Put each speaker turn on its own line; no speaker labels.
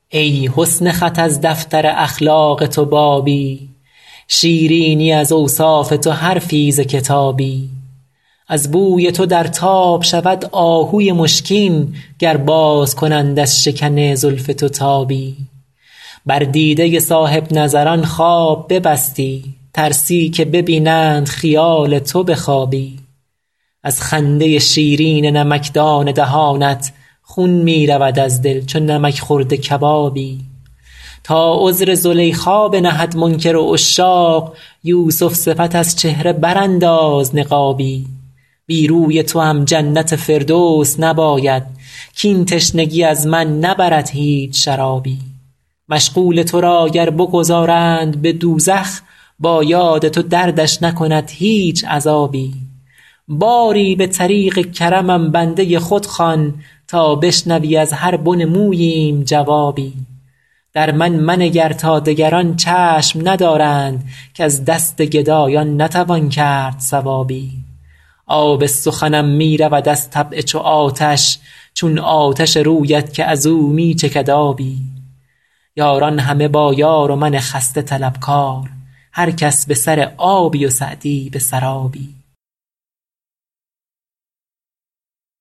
ای حسن خط از دفتر اخلاق تو بابی، شیرینی از اوصاف تو حرفی ز کتابی. از بوی تو در تاب شود آهوی مشکین، گر باز کنند از شکن زلف تو تابی. بر دیده صاحب نظران خواب ببستی، ترسی که ببینند خیال تو به خوابی. از خنده شیرین نمکدان دهانت خون می رود از دل چو نمک خورده کبابی. تا عذر زلیخا بنهد منکر عشاق، یوسف صفت از چهره برانداز نقابی. بی روی توام جنت فردوس نباید، کاین تشنگی از من نبرد هیچ شرابی. مشغول تو را گر بگذارند به دوزخ، با یاد تو دردش نکند هیچ عذابی. باری به طریق کرمم بنده خود خوان، تا بشنوی از هر بن موییم جوابی. در من منگر تا دگران چشم ندارند، کز دست گدایان نتوان کرد ثوابی. آب سخنم می رود از طبع چو آتش، چون آتش رویت که از او می چکد آبی. یاران همه با یار و من خسته طلبکار، هر کس به سر آبی و سعدی به سرابی.